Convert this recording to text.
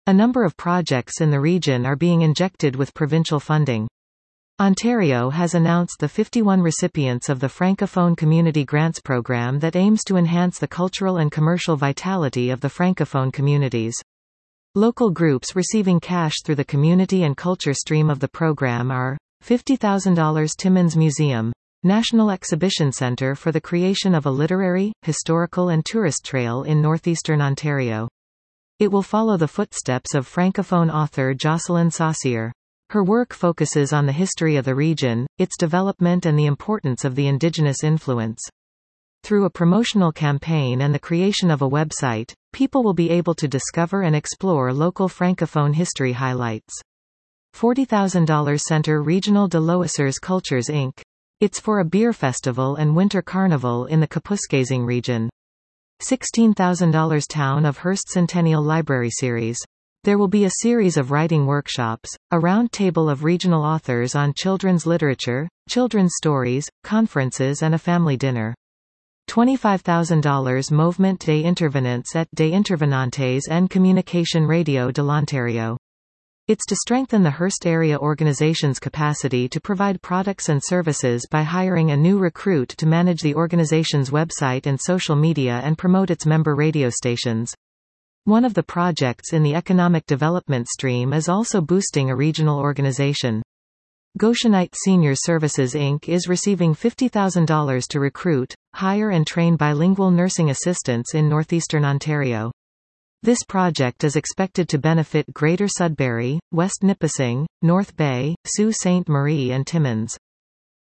A number of projects in the region are being injected with provincial funding. Ontario has announced the 51 recipients of the Francophone Community Grants Program that aims to enhance the cultural and commercial vitality of the Francophone communities. Local groups receiving cash through the community and culture stream of the program are $50,000 Timmins Museum, National Exhibition Centre for the creation of a literary, historical and tourist trail in northeastern Ontario. It will follow the footsteps of Francophone author Jocelyn Saucier. Her work focuses on the history of the region, its development and the importance of the Indigenous influence. Through a promotional campaign and the creation of a website, people will be able to discover and explore local Francophone history highlights. $40,000 Centre Regional de Loisirs Cultures Inc. It's for a beer festival and winter carnival in the Kapuskasing region. $16,000 Town of Hearst Centennial Library Series. There will be a series of writing workshops, a round table of regional authors on children's literature, children's stories, conferences and a family dinner. $25,000 Mouvement des Intervenants et des Intervenantes en Communication Radio de l'Ontario. It's to strengthen the Hearst area organization's capacity to provide products and services by hiring a new recruit to manage the organization's website and social media and promote its member radio stations. One of the projects in the economic development stream is also boosting a regional organization. Goshenite Senior Services Inc. is receiving $50,000 to recruit, hire and train bilingual nursing assistants in northeastern Ontario. This project is expected to benefit Greater Sudbury, West Nipissing, North Bay, Sault Ste. Marie and Timmins.